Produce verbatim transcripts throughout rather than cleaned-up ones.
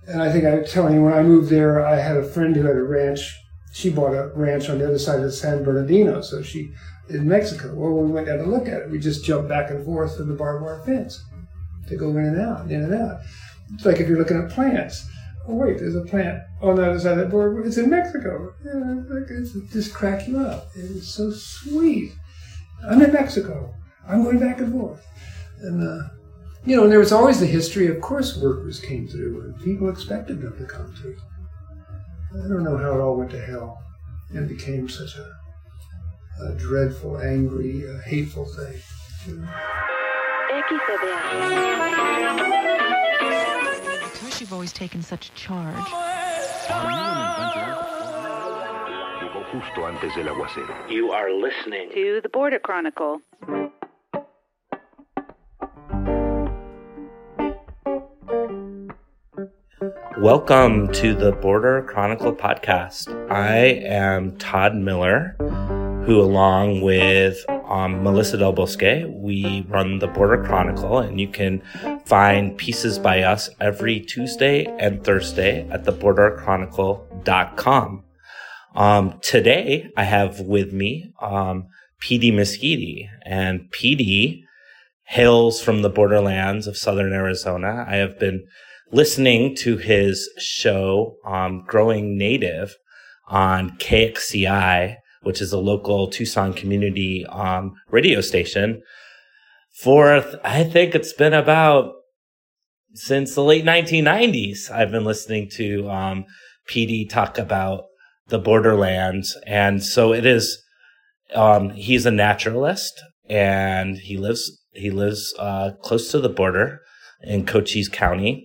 And I think I was telling you, when I moved there, I had a friend who had a ranch. She bought a ranch on the other side of San Bernardino, so she in Mexico. Well, when we went down to look at it, we just jumped back and forth from the barbed wire fence to go in and out, in and out. It's like if you're looking at plants. Oh, wait, there's a plant on the other side of that border. It's in Mexico. Yeah, it's just crack you up. It's so sweet. I'm in Mexico. I'm going back and forth. And, uh, you know, and there was always the history, of course, workers came through, and people expected them to come through. I don't know how it all went to hell and became such a, a dreadful, angry, uh, hateful thing. You know? Because you've always taken such charge. You are listening to The Border Chronicle. Welcome to the Border Chronicle podcast. I am Todd Miller, who along with um, Melissa Del Bosque, we run the Border Chronicle, and you can find pieces by us every Tuesday and Thursday at the border chronicle dot com. Um, today, I have with me um, P D Mesquidi, and P D hails from the borderlands of southern Arizona. I have been listening to his show, um, Growing Native, on K X C I, which is a local Tucson community um, radio station, for, I think it's been about since the late nineteen nineties. I've been listening to um, P D talk about the borderlands. And so it is, um, he's a naturalist, and he lives, he lives uh, close to the border in Cochise County.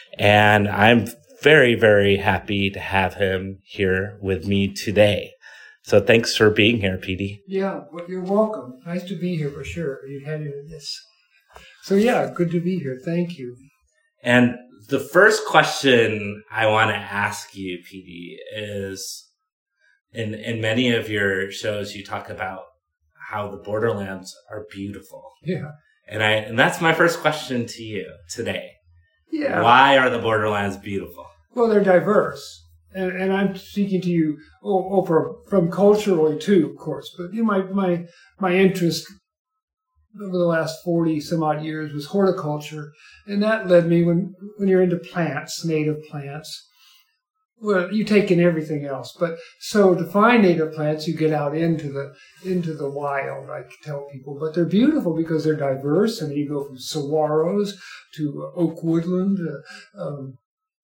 And I'm very, very happy to have him here with me today. So thanks for being here, P D. Yeah, well, you're welcome. Nice to be here for sure. You had into this. So yeah, good to be here. Thank you. And the first question I want to ask you, P D, is in, in many of your shows, you talk about how the borderlands are beautiful. Yeah. And I, and that's my first question to you today. Yeah. Why are the borderlands beautiful? Well, they're diverse. And, and I'm speaking to you over from culturally too, of course. But you know, my, my, my interest over the last forty some odd years was horticulture. And that led me, when, when you're into plants, native plants, well, you take in everything else. But so to find native plants, you get out into the into the wild, I tell people. But they're beautiful because they're diverse. I mean, you go from saguaros to oak woodland. Uh, um,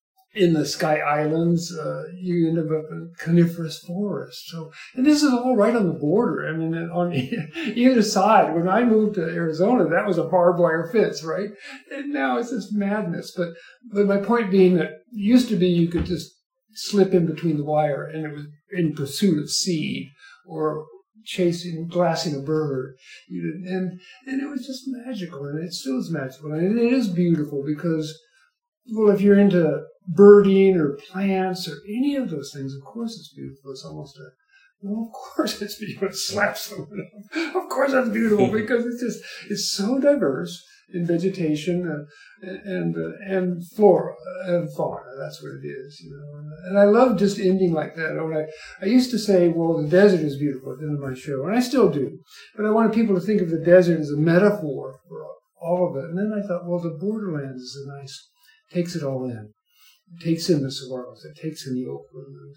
in the Sky Islands, uh, you end up in coniferous forest. So, and this is all right on the border. I mean, on either side. When I moved to Arizona, that was a barbed wire fence, right? And now it's just madness. But, but my point being that it used to be you could just slip in between the wire, and it was in pursuit of seed or chasing, glassing a bird. You did, and and it was just magical, and it still is magical, and it is beautiful because, well, if you're into birding or plants or any of those things, of course it's beautiful. It's almost a, well, of course it's beautiful. It slaps someone up. Of course that's beautiful because it's just, it's so diverse in vegetation uh, and uh, and flora and fauna. That's what it is, you know. And, and I love just ending like that. When I, I used to say, well, the desert is beautiful at the end of my show, and I still do. But I wanted people to think of the desert as a metaphor for all of it. And then I thought, well, the borderlands is a nice, takes it all in. It takes in the saguaros. It takes in the oak woodlands.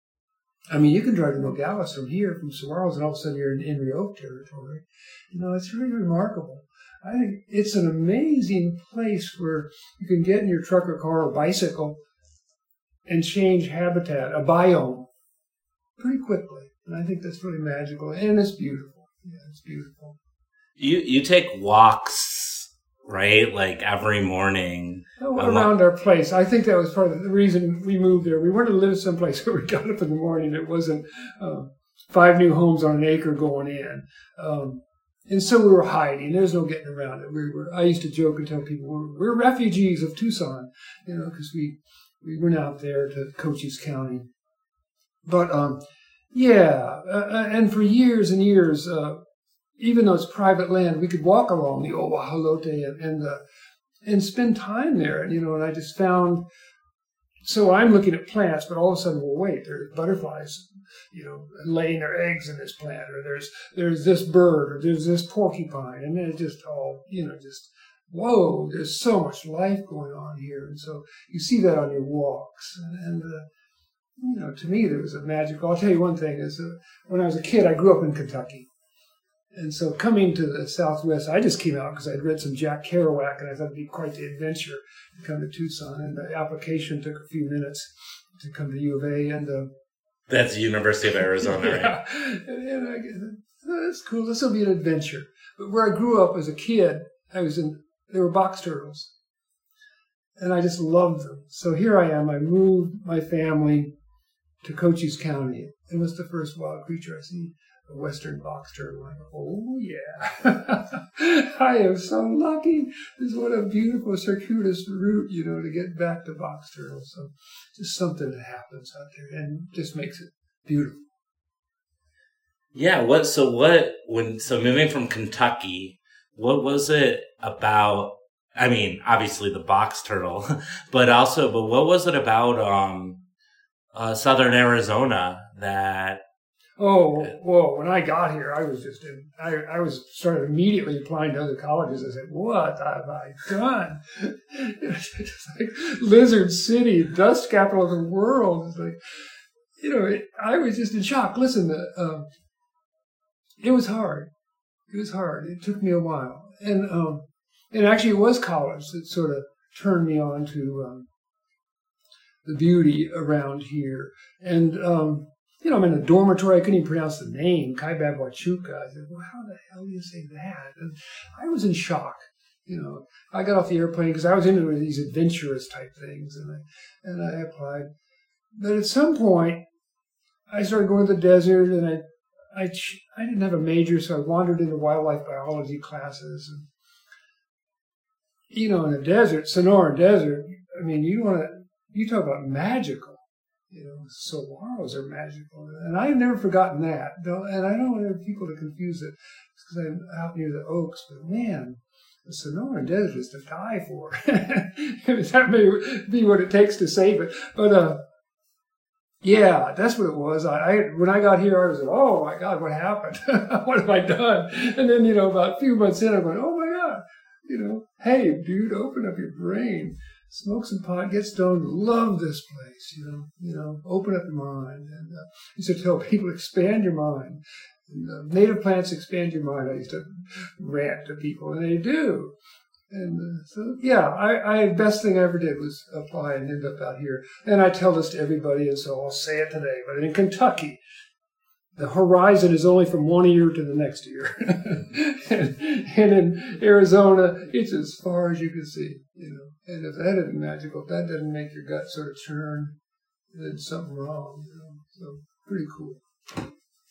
I mean, you can drive to Nogales from here, from saguaros, and all of a sudden you're in Henry Oak territory. You know, it's really remarkable. I think it's an amazing place where you can get in your truck or car or bicycle and change habitat, a biome, pretty quickly. And I think that's really magical. And it's beautiful. Yeah, it's beautiful. You you take walks, right? Like every morning. Oh, around our place. I think that was part of the reason we moved there. We wanted to live someplace where we got up in the morning. It wasn't uh, five new homes on an acre going in. Um, and so we were hiding. There's no getting around it. We were. I used to joke and tell people we're, we're refugees of Tucson, you know, because we, we went out there to Cochise County. But, um, yeah, uh, and for years and years, uh, even though it's private land, we could walk along the Oahualote and and, uh, and spend time there. And, you know, and I just found so I'm looking at plants, but all of a sudden, well, wait, there's butterflies, you know, laying their eggs in this plant, or there's there's this bird, or there's this porcupine, and then it just all, you know, just, whoa, there's so much life going on here. And so you see that on your walks. And, and uh, you know, to me, there was a magical, I'll tell you one thing, is uh, when I was a kid, I grew up in Kentucky. And so coming to the Southwest, I just came out because I'd read some Jack Kerouac, and I thought it'd be quite the adventure to come to Tucson. And the application took a few minutes to come to U of A. And uh, that's the University of Arizona, yeah. right? And, and I guess, oh, that's cool. This will be an adventure. But where I grew up as a kid, I was in, there were box turtles. And I just loved them. So here I am. I moved my family to Cochise County. And what's the first wild creature I see? A western box turtle. I go, oh, yeah. I am so lucky. This is what a beautiful circuitous route, you know, to get back to box turtles. So just something that happens out there and just makes it beautiful. Yeah. What, so what, when, so moving from Kentucky, what was it about, I mean, obviously the box turtle, but also, but what was it about, um, uh, Southern Arizona that, Oh, well, when I got here, I was just, in, I, I was started immediately applying to other colleges. I said, what have I done? It's just like Lizard City, dust capital of the world. It's like, you know, it, I was just in shock. Listen, uh, it was hard. It was hard. It took me a while. And, um, and actually it was college that sort of turned me on to, um, the beauty around here. And, um, you know, I'm in a dormitory. I couldn't even pronounce the name, Kaibab Huachuca. I said, well, how the hell do you say that? And I was in shock. You know, I got off the airplane because I was into these adventurous type things, and I, and I applied. But at some point, I started going to the desert, and I, I, I didn't have a major, so I wandered into wildlife biology classes. And, you know, in the desert, Sonoran Desert, I mean, you want to, you talk about magical. You know, saguaros are magical. And I've never forgotten that. And I don't want people to confuse it because I'm out near the Oaks. But man, the Sonoran Desert is to die for. That may be what it takes to save it. But uh, yeah, that's what it was. I, I when I got here, I was like, oh my God, what happened? What have I done? And then, you know, about a few months in, I'm going, oh my God, you know, hey, dude, open up your brain. Smoke some pot, get stoned, love this place, you know, you know, open up your mind. And uh, I used to tell people, expand your mind. And, uh, native plants expand your mind. I used to rant to people, and they do. And uh, so, yeah, I, I, best thing I ever did was apply and end up out here. And I tell this to everybody, and so I'll say it today. But in Kentucky, the horizon is only from one ear to the next ear. and, and in Arizona, it's as far as you can see, you know. And if that isn't magical, if that doesn't make your gut sort of churn, then something wrong, you know. So pretty cool.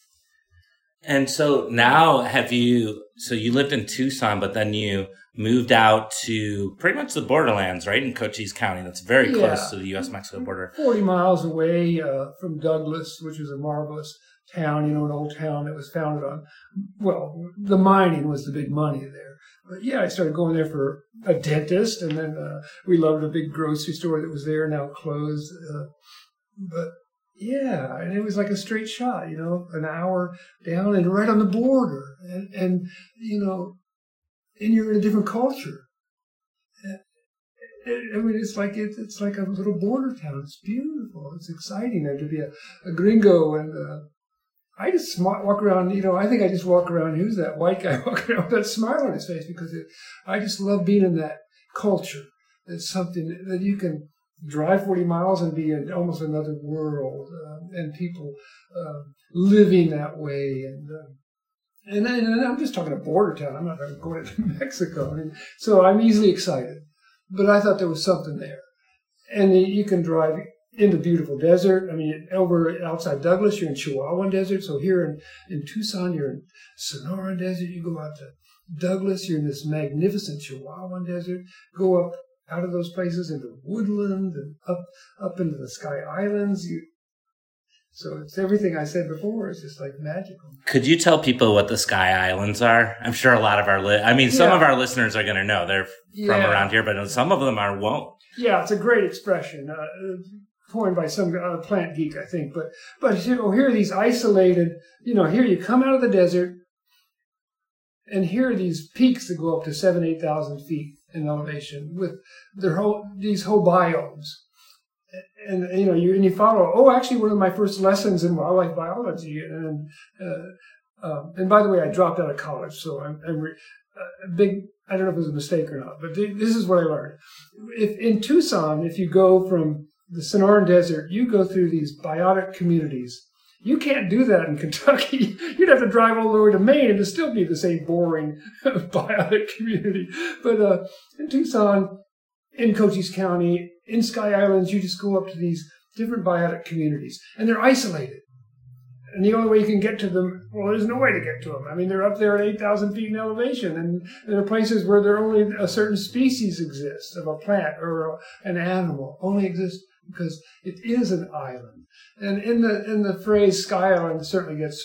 And so now have you, so you lived in Tucson, but then you moved out to pretty much the borderlands, right? In Cochise County. That's very yeah. close to the U S Mexico border. forty miles away uh, from Douglas, which is a marvelous town, you know, an old town that was founded on, well, the mining was the big money there. But yeah, I started going there for a dentist, and then uh, we loved a big grocery store that was there, now closed. Uh, but yeah, and it was like a straight shot, you know, an hour down and right on the border. And, and you know, and you're in a different culture. I mean, it's like it, it's like a little border town. It's beautiful. It's exciting there to be a, a gringo. And uh, I just walk around, you know, I think I just walk around. Who's that white guy walking around with that smile on his face? Because it, I just love being in that culture. It's something that you can drive forty miles and be in almost another world, uh, and people uh, living that way. And, uh, and and I'm just talking a border town. I'm not going to Mexico. I mean, so I'm easily excited. But I thought there was something there. And you can drive in the beautiful desert. I mean, over outside Douglas, you're in Chihuahuan Desert. So here in, in Tucson, you're in Sonoran Desert. You go out to Douglas, you're in this magnificent Chihuahuan Desert. Go up out of those places into woodland and up up into the Sky Islands. You, so it's everything I said before. It's just like magical. Could you tell people what the Sky Islands are? I'm sure a lot of our, li- I mean, some yeah. of our listeners are going to know. They're yeah. from around here, but some of them are won't. Yeah, it's a great expression. Uh, coined by some uh, plant geek, I think. But but you know, here are these isolated. You know, here you come out of the desert, and here are these peaks that go up to seven, eight thousand feet in elevation with their whole these whole biomes. And, and you know, you and you follow. Oh, actually, one of my first lessons in wildlife biology, and uh, uh, and by the way, I dropped out of college, so I'm, I'm re- a big. I don't know if it was a mistake or not, but th- this is what I learned. If in Tucson, if you go from the Sonoran Desert, you go through these biotic communities. You can't do that in Kentucky. You'd have to drive all the way to Maine and it'd still be the same boring biotic community. But uh, in Tucson, in Cochise County, in Sky Islands, you just go up to these different biotic communities, and they're isolated. And the only way you can get to them, well, there's no way to get to them. I mean, they're up there at eight thousand feet in elevation, and there are places where there only a certain species exists of a plant or a, an animal, only exists because it is an island. And in the in the phrase Sky Island certainly gets,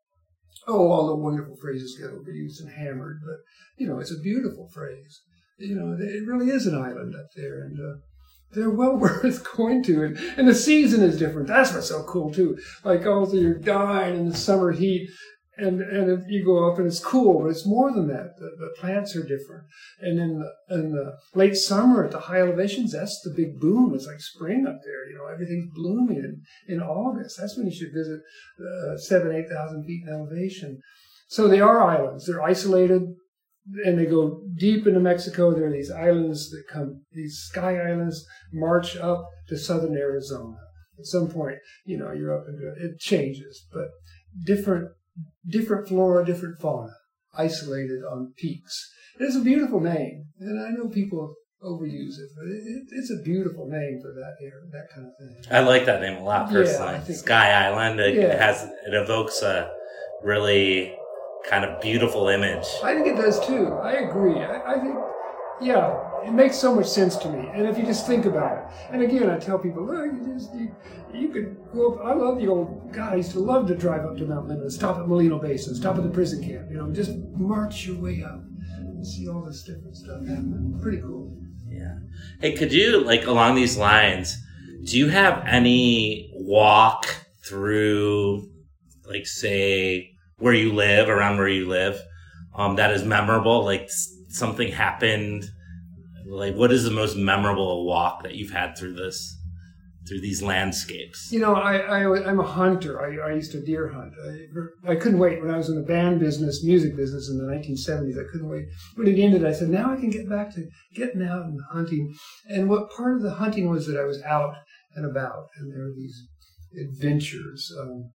oh, all the wonderful phrases get overused and hammered, but, you know, it's a beautiful phrase. You know, it really is an island up there, and uh, they're well worth going to. And, and the season is different. That's what's so cool, too. Like, oh, so you're dying in the summer heat, and and you go up and it's cool, but it's more than that. The, the plants are different. And in the, in the late summer at the high elevations, that's the big boom. It's like spring up there. You know, everything's blooming in, in August. That's when you should visit uh, seven, eight thousand feet in elevation. So they are islands. They're isolated, and they go deep into Mexico. There are these islands that come, these Sky Islands march up to southern Arizona. At some point, you know, you're up into it. It changes, but different. Different flora, different fauna, isolated on peaks. It's a beautiful name, and I know people overuse it, but it, it, it's a beautiful name for that area, that kind of thing. I like that name a lot personally. Yeah, I think Sky Island. It yeah. has it evokes a really kind of beautiful image. I think it does too. I agree. I, I think, yeah, it makes so much sense to me. And if you just think about it, and again, I tell people, look, you just you, you could go up. I love the old. God, I used to love to drive up to Mount Lemmon, stop at Molino Basin, stop at the prison camp. You know, just march your way up and see all this different stuff happening. Pretty cool. Yeah. Hey, could you, like, along these lines, do you have any walk through, like, say, where you live, around where you live, um, that is memorable? Like, something happened. Like, what is the most memorable walk that you've had through this, through these landscapes? You know, I, I, I'm a hunter. I, I used to deer hunt. I, I couldn't wait. When I was in the band business, music business in the nineteen seventies, I couldn't wait. When it ended, I said, now I can get back to getting out and hunting. And what part of the hunting was that I was out and about, and there were these adventures. Um,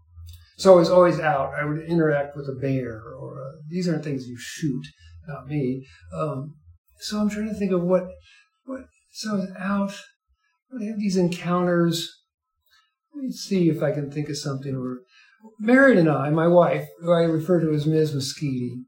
so I was always out. I would interact with a bear, or uh, these aren't things you shoot, not me. Um, so I'm trying to think of what, what. So I was out. I have these encounters. Let me see if I can think of something. Or Marion and I, my wife, who I refer to as Miz Moschetti.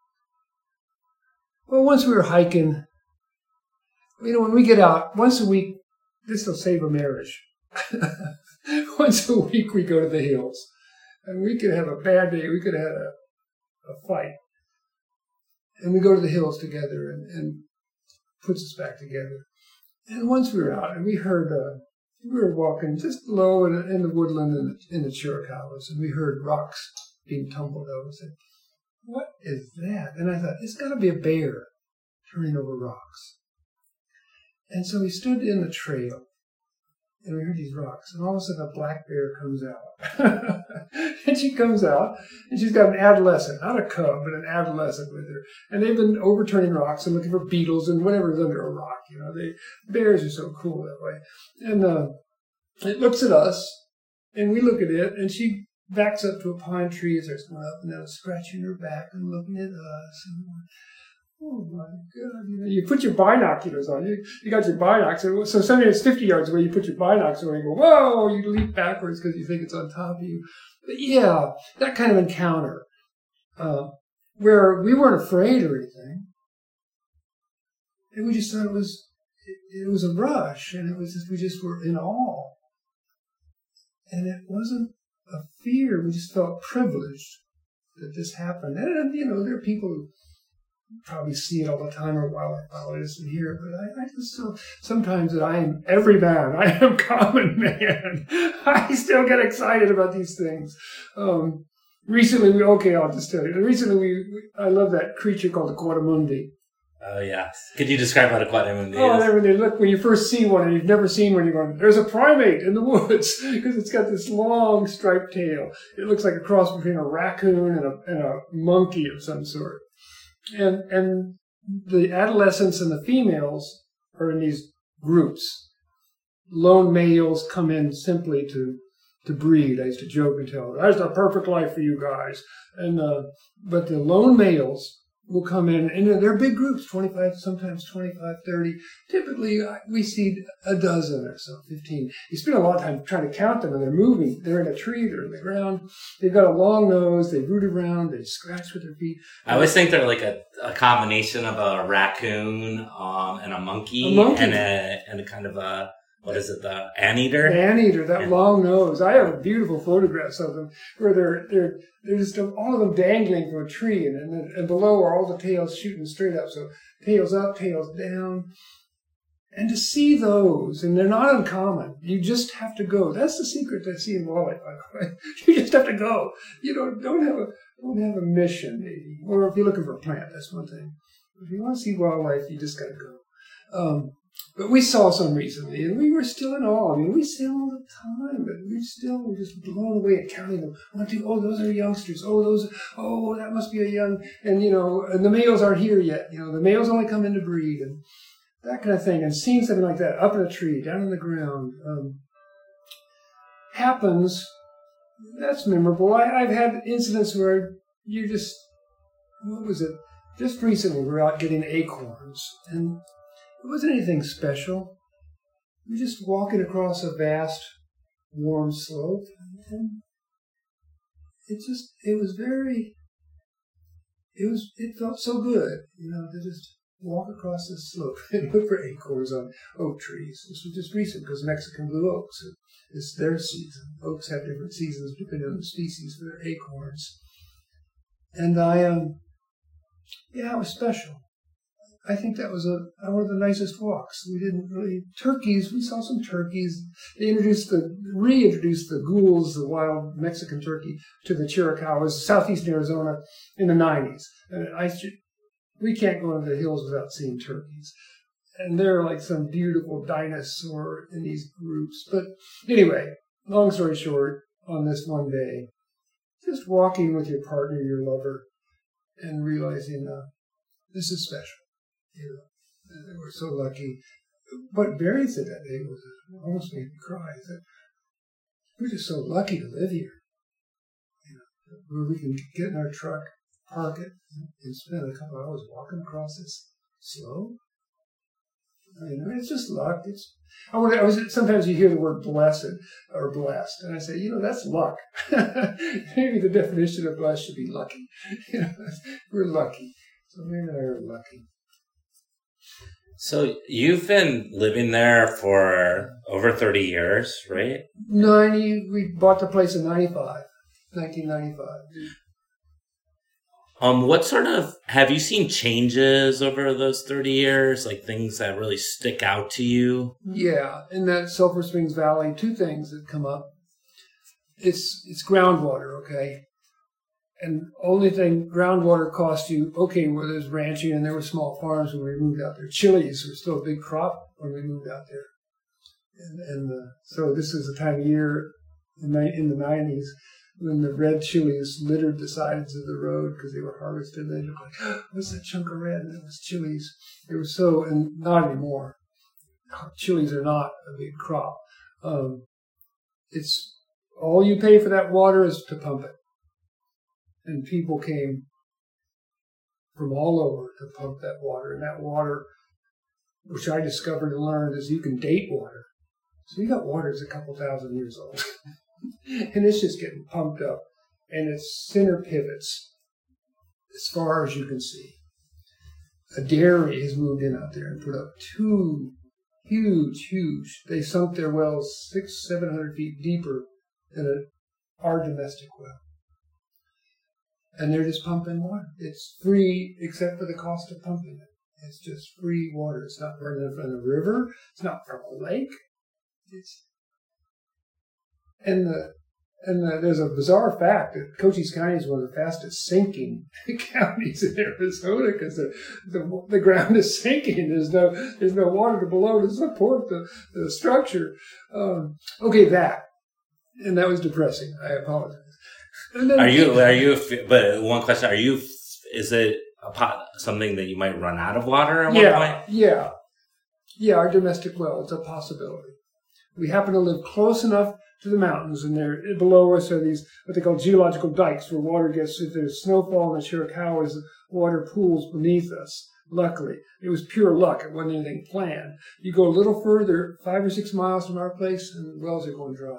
Well, once we were hiking, you know, when we get out, once a week, this will save a marriage. Once a week we go to the hills. And we could have a bad day. We could have had a, a fight. And we go to the hills together, and, and puts us back together. And once we were out, and we heard, uh, we were walking just low in, in the woodland in the, in the Chiricahuas, and we heard rocks being tumbled over. I said, what is that? And I thought, it's got to be a bear turning over rocks. And so we stood in the trail, and we heard these rocks, and all of a sudden a black bear comes out. And she comes out, and she's got an adolescent, not a cub, but an adolescent with her. And they've been overturning rocks and looking for beetles and whatever's under a rock. You know, they bears are so cool that way. And uh, it looks at us, and we look at it, and she backs up to a pine tree and starts going up and down, scratching her back and looking at us. And oh my God! You know, you put your binoculars on. You you got your binoculars. So something that's fifty yards away, you put your binoculars on. And you go, whoa! You leap backwards because you think it's on top of you. But yeah, that kind of encounter uh, where we weren't afraid or anything, and we just thought it was it, it was a rush, and it was just, we just were in awe, and it wasn't a fear. We just felt privileged that this happened. And you know, there are people who probably see it all the time, or wildlife biologists in here, but I, I just feel sometimes that I am every man. I am common man. I still get excited about these things. Um, recently, we okay, I'll just tell you. Recently, we I love that creature called the Quadrimundi. Oh, yes. Could you describe what a Quadrimundi oh, is? Oh, when you look, when you first see one and you've never seen one, you're going, there's a primate in the woods, because it's got this long striped tail. It looks like a cross between a raccoon and a, and a monkey of some sort. And and the adolescents and the females are in these groups. Lone males come in simply to to breed. I used to joke and tell them, that's the perfect life for you guys. And uh, but the lone males will come in, and they're big groups, twenty-five, sometimes twenty-five, thirty. Typically, we see a dozen or so, fifteen. You spend a lot of time trying to count them, and they're moving. They're in a tree, they're in the ground. They've got a long nose, they root around, they scratch with their feet. I always think they're like a, a combination of a raccoon um, and a monkey, a monkey. and a and a kind of a, what is it, the anteater? Anteater, that yeah. long nose. I have beautiful photographs of them where they're they're they're just all of them dangling from a tree, and and, and below are all the tails shooting straight up. So tails up, tails down, and to see those, and they're not uncommon. You just have to go. That's the secret to seeing wildlife, by the way. You just have to go. You don't don't have a don't have a mission, maybe. Or if you're looking for a plant, that's one thing. If you want to see wildlife, you just got to go. Um, But we saw some recently, and we were still in awe. I mean, we see them all the time, but we still were just blown away at counting them. One, two, oh, those are youngsters. Oh, those, oh, that must be a young, and, you know, and the males aren't here yet. You know, the males only come in to breed, and that kind of thing. And seeing something like that up in a tree, down on the ground, um, happens, that's memorable. I, I've had incidents where you just, what was it? Just recently, we were out getting acorns, and it wasn't anything special. We were just walking across a vast, warm slope, and it just, it was very, it was, it felt so good, you know, to just walk across this slope and look for acorns on oak trees. This was just recent because Mexican blue oaks, it's their season. Oaks have different seasons depending on the species for their acorns. And I, um, yeah, it was special. I think that was a one of the nicest walks. We didn't really turkeys. We saw some turkeys. They introduced the reintroduced the ghouls, the wild Mexican turkey, to the Chiricahuas, southeastern Arizona, in the nineties. And I we can't go into the hills without seeing turkeys. And they're like some beautiful dinosaur in these groups. But anyway, long story short, on this one day, just walking with your partner, your lover, and realizing uh, this is special. You know, and we're so lucky. What Barry said that day was almost made me cry. He said, we're just so lucky to live here. You know, where we can get in our truck, park it, and spend a couple hours walking across this slope. You know, it's just luck. It's I, would, I was sometimes you hear the word blessed or blessed, and I say, you know, that's luck. Maybe the definition of blessed should be lucky. You know, we're lucky. So maybe we're lucky. So you've been living there for over thirty years, right? ninety, we bought the place in ninety-five, nineteen ninety-five. Um, what sort of, have you seen changes over those thirty years? Like things that really stick out to you? Yeah, in that Sulphur Springs Valley, two things that come up. It's it's groundwater, okay? And only thing groundwater costs you, okay, well, there's ranching and there were small farms when we moved out there. Chilies were still a big crop when we moved out there. And, and uh, so this is the time of year in the, in the nineties when the red chilies littered the sides of the road because they were harvested. And they looked like, oh, what's that chunk of red? And it was chilies. They were so, and not anymore. Chilies are not a big crop. Um, it's all you pay for that water is to pump it. And people came from all over to pump that water. And that water, which I discovered and learned, is you can date water. So you got water that's a couple thousand years old. And it's just getting pumped up. And its center pivots as far as you can see. A dairy has moved in out there and put up two huge, huge, they sunk their wells six, seven hundred feet deeper than a, our domestic well. And they're just pumping water. It's free except for the cost of pumping it. It's just free water. It's not running from a river. It's not from a lake. It's and the and the, there's a bizarre fact that Cochise County is one of the fastest sinking counties in Arizona because the, the the ground is sinking. There's no there's no water below to support the the structure. Um, okay, that and that was depressing. I apologize. Are you, are you, but one question, are you, is it a pot, something that you might run out of water at yeah, one point? Yeah, yeah, our domestic well, it's a possibility. We happen to live close enough to the mountains, and there below us are these, what they call geological dikes, where water gets, if there's snowfall in the Chiricahuas, water pools beneath us. Luckily, it was pure luck. It wasn't anything planned. You go a little further, five or six miles from our place, and the wells are going dry.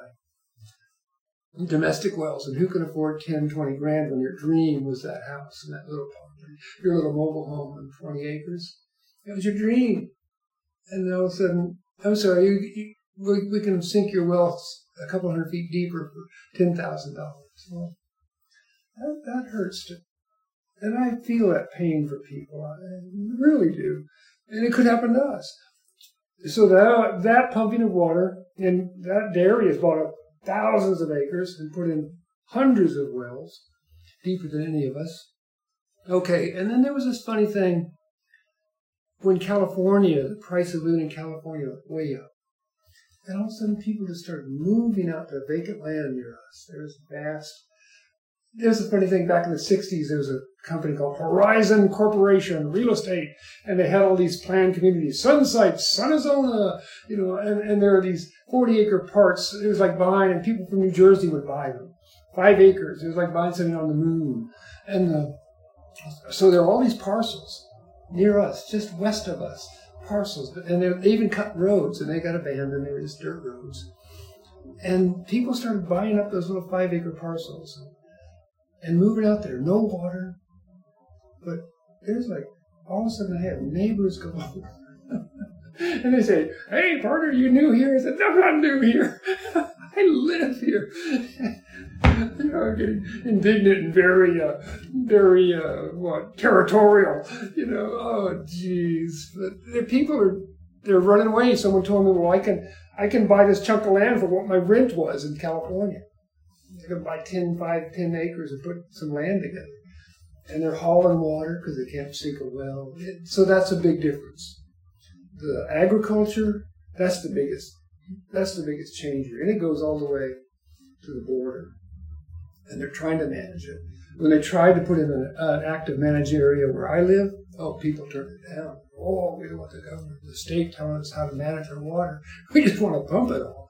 Domestic wells, and who can afford ten, twenty grand when your dream was that house and that little your little mobile home on twenty acres? It was your dream. And then all of a sudden, I'm sorry, you, you, we, we can sink your wells a couple hundred feet deeper for ten thousand dollars. Well, that, that hurts to, and I feel that pain for people. I really do. And it could happen to us. So that, that pumping of water, and that dairy has bought up thousands of acres and put in hundreds of wells, deeper than any of us. Okay, and then there was this funny thing when California, the price of living in California went way up. And all of a sudden people just started moving out to vacant land near us. There was vast... There's a funny thing, back in the sixties, there was a company called Horizon Corporation, real estate, and they had all these planned communities, Sunsight, Sunazona, you know, and, and there are these forty acre parts. It was like buying, and people from New Jersey would buy them. Five acres. It was like buying something on the moon. And uh, so there are all these parcels near us, just west of us, parcels. And they even cut roads, and they got abandoned. They were just dirt roads. And people started buying up those little five acre parcels and moving out there. No water. But there's like, all of a sudden I have neighbors go over. And they say, hey, partner, you new here? I said, no, I'm not new here. I live here. You know, I'm getting indignant and very, uh, very, uh, what, territorial. You know, oh, geez. But the people are, they're running away. Someone told me, well, I can, I can buy this chunk of land for what my rent was in California. I can buy ten, five, ten acres and put some land together. And they're hauling water because they can't sink a well. It, so that's a big difference. The agriculture, that's the biggest, that's the biggest change here. And it goes all the way to the border. And they're trying to manage it. When they tried to put in an, an active managed area where I live, oh, people turned it down. Oh, we don't want the government, the state telling us how to manage our water. We just want to pump it all.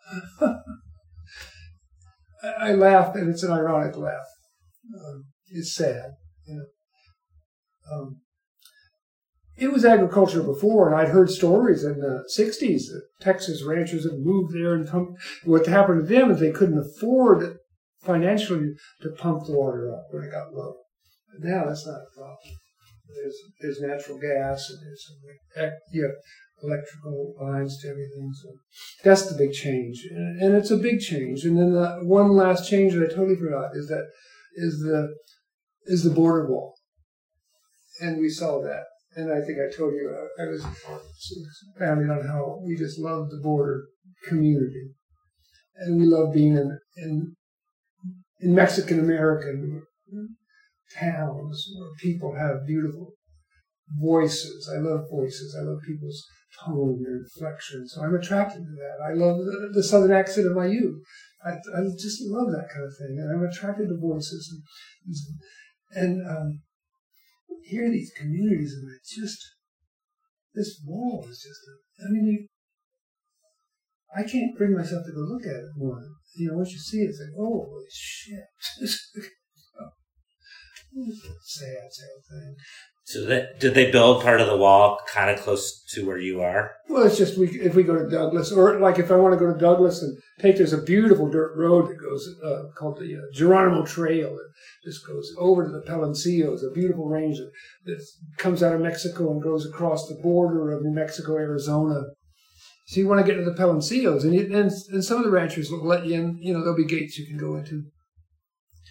I laugh, and it's an ironic laugh. Um, it's sad. You know. Um, it was agriculture before, and I'd heard stories in the sixties that Texas ranchers had moved there and pumped. What happened to them is they couldn't afford financially to pump the water up when it got low. But now that's not a problem. There's there's natural gas, and there's you have electrical lines to everything. So that's the big change, and, and it's a big change. And then the one last change that I totally forgot is that is the is the border wall, and we saw that. And I think I told you I, I was expounding on how we just love the border community, and we love being in in, in Mexican American towns where people have beautiful voices. I love voices. I love people's tone, their inflection. So I'm attracted to that. I love the, the southern accent of my youth. I, I just love that kind of thing. And I'm attracted to voices. And, and um, hear these communities, and it's just, this wall is just, a, I mean, you, I can't bring myself to go look at it more. You know, once you see it, it's like, oh, holy shit. It's a sad, sad thing. So that, did they build part of the wall kind of close to where you are? Well, it's just we, if we go to Douglas, or like if I want to go to Douglas and take, there's a beautiful dirt road that goes, uh, called the uh, Geronimo Trail. It just goes over to the Palancillos, a beautiful range that, that comes out of Mexico and goes across the border of New Mexico, Arizona. So you want to get to the Palancillos, and, you, and, and some of the ranchers will let you in, you know, there'll be gates you can go into.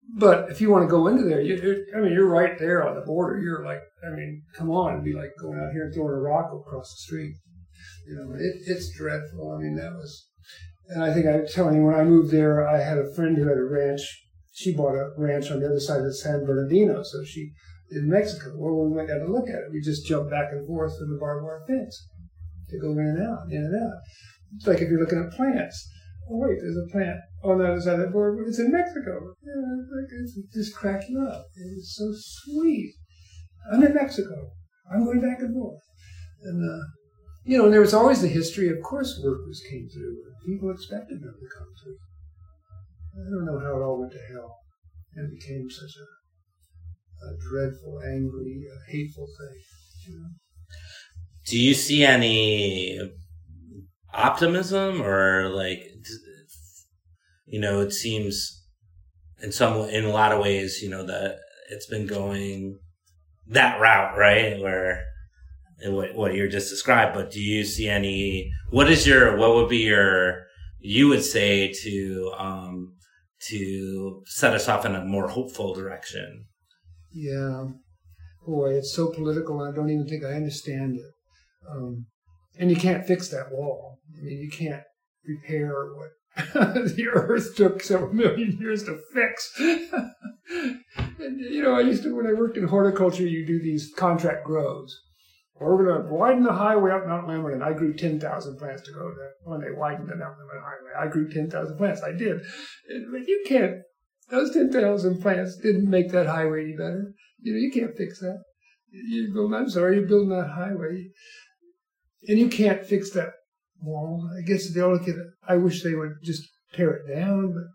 but if you want to go into there, you, I mean, you're right there on the border. You're like, I mean, come on, it'd be like going out here and throwing a rock across the street. You know, it, it's dreadful. I mean, that was, and I think I was telling you, when I moved there, I had a friend who had a ranch. She bought a ranch on the other side of San Bernardino, so she, in Mexico. Well, we went down to look at it. We just jumped back and forth with the barbed wire fence to go in and out, in and out. It's like if you're looking at plants. Oh, wait, there's a plant on the other side of the border, but it's in Mexico. Yeah, it's, like, it's just crack you up. It's so sweet. I'm in Mexico. I'm going back and forth. And, uh, you know, and there was always the history, of course, workers came through. People expected them to come through. I don't know how it all went to hell and became such a, a dreadful, angry, uh, hateful thing. You know? Do you see any optimism, or like, you know, it seems in some, in a lot of ways, you know, that it's been going that route, right? Where what, what you're just described, but do you see any, what is your, what would be your, you would say to, um, to set us off in a more hopeful direction? Yeah. Boy, it's so political, and I don't even think I understand it. Um, and you can't fix that wall. I mean, you can't repair what the Earth took several million years to fix. And, you know, I used to, when I worked in horticulture, you do these contract grows. Or we're going to widen the highway up Mount Lemmon, and I grew ten thousand plants to go there. When they widened the Mount Lemmon highway, I grew ten thousand plants. I did. But you can't, those ten thousand plants didn't make that highway any better. You know, you can't fix that. You build, I'm sorry, you're building that highway. And you can't fix that wall. I guess the only thing, I wish they would just tear it down. But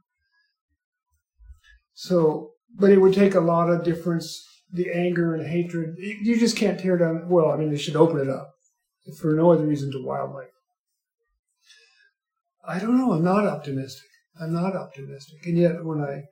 so, but it would take a lot of difference, the anger and hatred. You just can't tear down. Well, I mean, they should open it up for no other reason to wildlife. I don't know. I'm not optimistic. I'm not optimistic. And yet when I,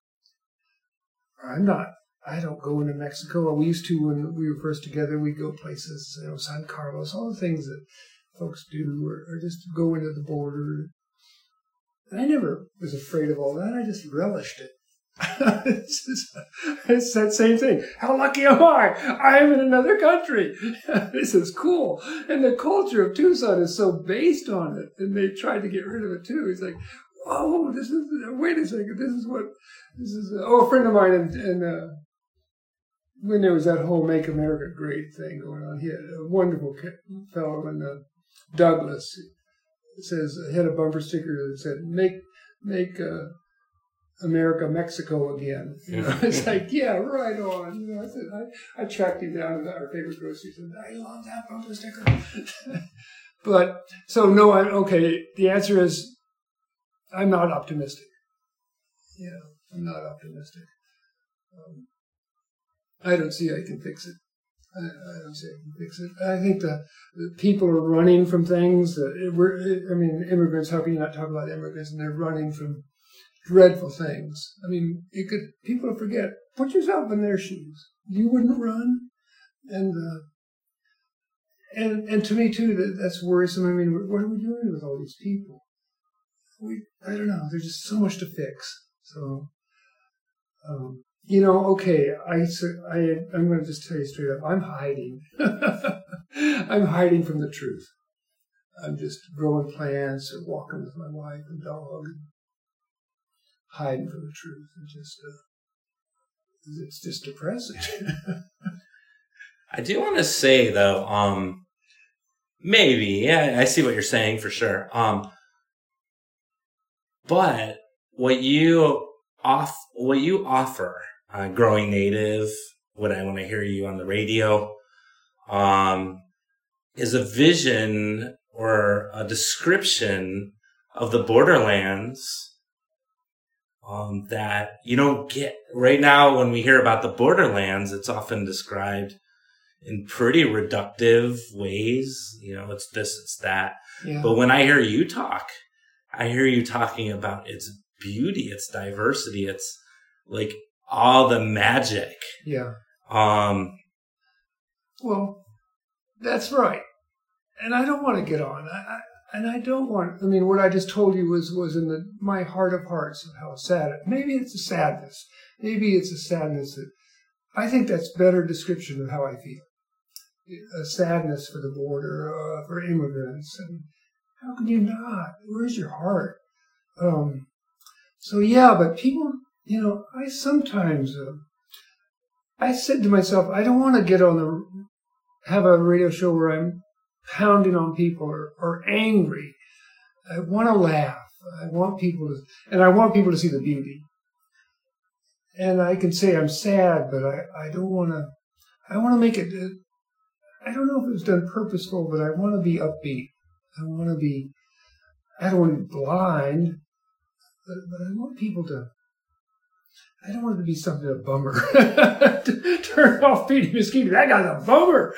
I'm not, I don't go into Mexico. We used to when we were first together. We'd go places, you know, San Carlos, all the things that folks do, or, or just go into the border. And I never was afraid of all that. I just relished it. it's, just, it's that same thing. How lucky am I? I am in another country. This is cool. And the culture of Tucson is so based on it. And they tried to get rid of it too. It's like, whoa, this is, wait a second, this is what, this is, uh, oh, a friend of mine in, in uh, when there was that whole Make America Great thing going on, he had a wonderful fellow in uh, Douglas. It says, he had a bumper sticker that said, make, make, uh, America, Mexico again. You know, it's like, yeah, right on. You know, I said, I, I tracked him down to our favorite grocery store. I love that bumper sticker. But, so no, I, okay, the answer is, I'm not optimistic. Yeah, I'm not optimistic. Um, I don't see I can fix it. I, I don't see I can fix it. I think the, the people are running from things. That we're, I mean, immigrants, how can you not talk about immigrants? And they're running from dreadful things. I mean, you could, people forget, put yourself in their shoes. You wouldn't run. And, uh, and, and to me too, that, that's worrisome. I mean, what are we doing with all these people? We, I don't know. There's just so much to fix. So, um, you know, okay, I, I, I'm going to just tell you straight up, I'm hiding. I'm hiding from the truth. I'm just growing plants or walking with my wife and dog and hiding from the truth. And just, uh, it's just depressing. I do want to say, though, um, maybe, yeah, I see what you're saying for sure. Um, but what you off, what you offer, uh, Growing Native, what I when I hear you on the radio, um, is a vision or a description of the borderlands, um, that you don't get right now. When we hear about the borderlands, it's often described in pretty reductive ways. You know, it's this, it's that. Yeah. But when I hear you talk, I hear you talking about its beauty, its diversity, its like all the magic. Yeah. Um. Well, that's right. And I don't want to get on. I, I, and I don't want, I mean, what I just told you was, was in the, my heart of hearts of how sad it, maybe it's a sadness. maybe it's a sadness that, I think that's a better description of how I feel. A sadness for the border, uh, for immigrants. And how can you not? Where's your heart? Um, so yeah, but people, you know, I sometimes, uh, I said to myself, I don't want to get on the, have a radio show where I'm pounding on people or, or angry. I want to laugh. I want people to, and I want people to see the beauty. And I can say I'm sad, but I, I don't want to, I want to make it, I don't know if it was done purposeful, but I want to be upbeat. I want to be, I don't want to be blind, but, but I want people to, I don't want it to be something a bummer. Turn off Petey Mesquite. That guy's a bummer.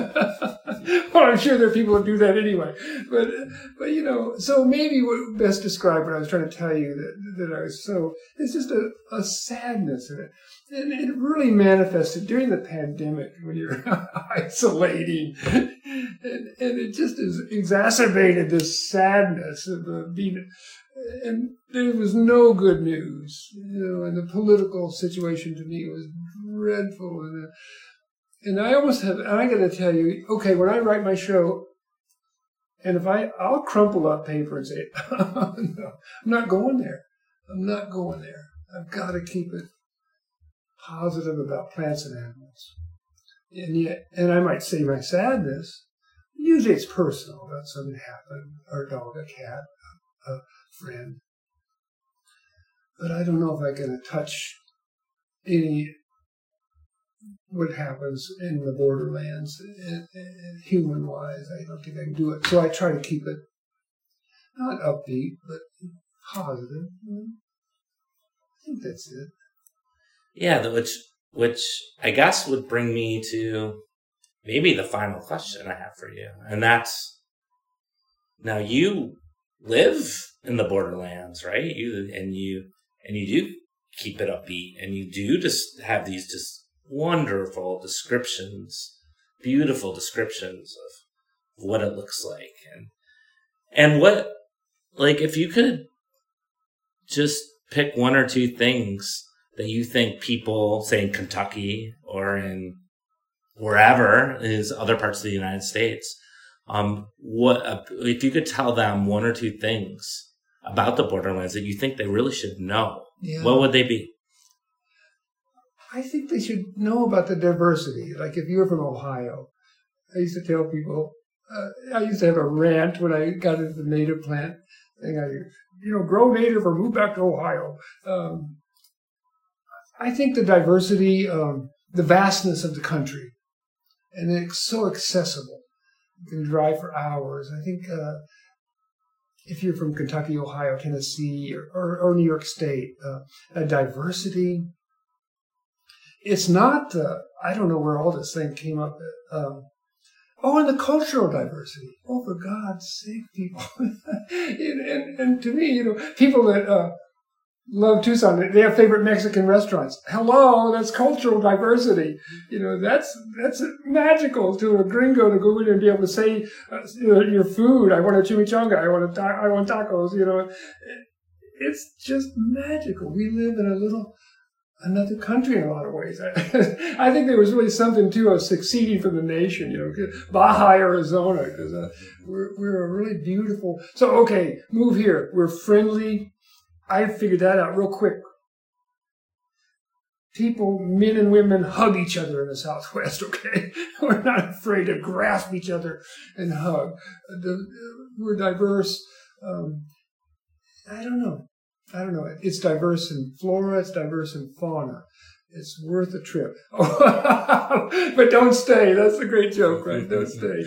Well, I'm sure there are people who do that anyway. But, but you know, so maybe what best described what I was trying to tell you that, that I was so, it's just a, a sadness in it. And it really manifested during the pandemic when you're isolating. And, and it just is exacerbated this sadness of uh, being, and there was no good news, you know, and the political situation to me was dreadful. And, uh, and I almost have, and I got to tell you, okay, when I write my show, and if I, I'll crumple up paper and say, no, I'm not going there. I'm not going there. I've got to keep it positive about plants and animals. And yet, and I might say my sadness, usually it's personal, about something happened, or a dog, a cat, a, a friend. But I don't know if I can touch any, what happens in the borderlands, human-wise. I don't think I can do it. So I try to keep it not upbeat, but positive. I think that's it. Yeah, which which I guess would bring me to maybe the final question I have for you. And that's, now you live in the borderlands, right? You and you and you do keep it upbeat, and you do just have these just wonderful descriptions, beautiful descriptions of what it looks like. And and what, like, if you could just pick one or two things that you think people, say in Kentucky or in wherever is other parts of the United States, um, what uh, if you could tell them one or two things about the borderlands that you think they really should know, yeah. What would they be? I think they should know about the diversity. Like if you're from Ohio, I used to tell people, uh, I used to have a rant when I got into the native plant thing. I, you know, grow native or move back to Ohio. Um, I think the diversity, um, the vastness of the country, and it's so accessible. You can drive for hours. I think uh, if you're from Kentucky, Ohio, Tennessee, or, or, or New York State, uh, a diversity. It's not, uh, I don't know where all this thing came up. Um, oh, and the cultural diversity. Oh, for God's sake, people. and, and, and to me, you know, people that uh, love Tucson, they have favorite Mexican restaurants. Hello, that's cultural diversity. You know, that's that's magical to a gringo to go in and be able to say uh, your food. I want a chimichanga. I want a ta- I want tacos. You know, it's just magical. We live in a little another country in a lot of ways. I, I think there was really something too of succeeding from the nation. You know, Baja, Arizona, because uh, we're we're a really beautiful. So okay, move here. We're friendly. I figured that out real quick. People, men and women, hug each other in the Southwest, okay? We're not afraid to grasp each other and hug. We're diverse. Um, I don't know. I don't know. It's diverse in flora. It's diverse in fauna. It's worth a trip. Oh, but don't stay. That's a great joke, right? Don't stay.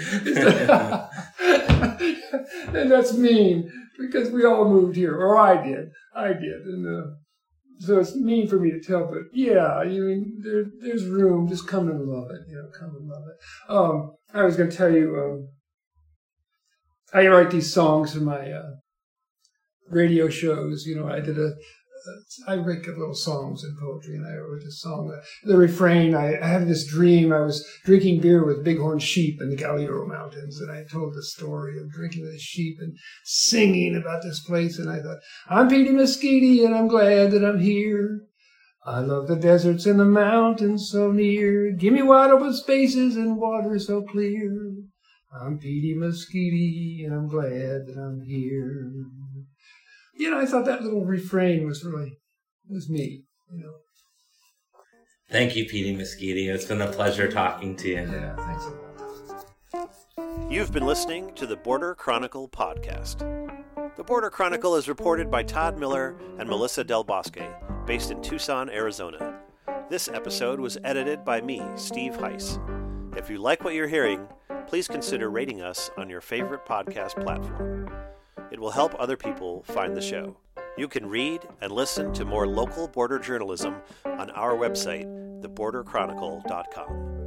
And that's mean, because we all moved here, or I did. I did. And uh, so it's mean for me to tell, but yeah, I mean, there, there's room. Just come and love it. You know, come and love it. Um, I was going to tell you, um, I write these songs for my uh, radio shows. You know, I did a, I write little songs and poetry, and I wrote this song. The, the refrain, I, I had this dream. I was drinking beer with bighorn sheep in the Galiuro Mountains, and I told the story of drinking with the sheep and singing about this place. And I thought, I'm Petey Mesquite, and I'm glad that I'm here. I love the deserts and the mountains so near. Give me wide open spaces and water so clear. I'm Petey Mesquite, and I'm glad that I'm here. You know, I thought that little refrain was really, was me, you know. Thank you, Petey Mesquite. It's been a pleasure talking to you. Yeah, thanks a lot. You've been listening to the Border Chronicle podcast. The Border Chronicle is reported by Todd Miller and Melissa Del Bosque, based in Tucson, Arizona. This episode was edited by me, Steve Heiss. If you like what you're hearing, please consider rating us on your favorite podcast platform. It will help other people find the show. You can read and listen to more local border journalism on our website, the border chronicle dot com.